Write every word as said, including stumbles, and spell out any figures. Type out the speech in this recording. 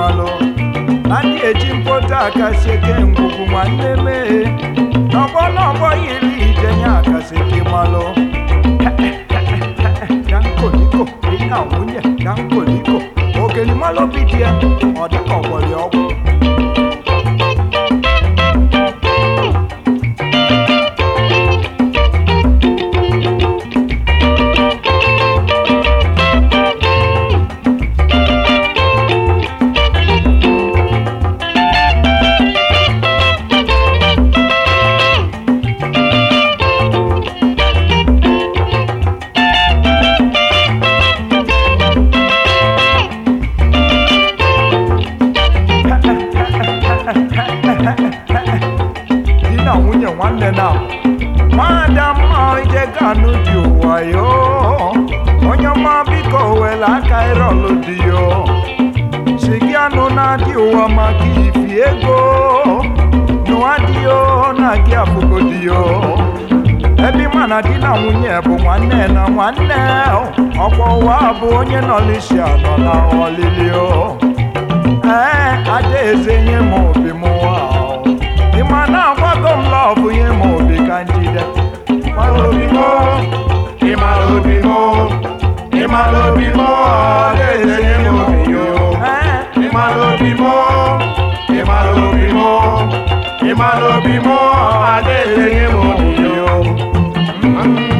malo nani eji mpota akaseke ngwugwu nwanne mee n'ọgbọ n'ọgbọ yiri ije ya akaseke malo na nkoliko dị na nwunye na nkoliko ogeli malo bidia ọ dịka ọgbọrị ọgwụ nwanne na madam ije ganu di ụwa yo onye ọma biko were aka ịrọlụ di yo si gị anụ na-adị ụwa maka ifi ego nụwa di yo na gị afụgo di yo ebe mana di na nwunye bụ nwanne na nwanne ọkwa ụwa bụ onye nọlisi anọ na ọlili o ee adaeze nye m obi m ụwa Imana wago mlove ye mo bi kanjide Imalobi mo Imalobi mo Imalobi mo Adeze ye mo bi yo Imalobi mo Imalobi mo Imalobi mo Adeze ye mo bi yo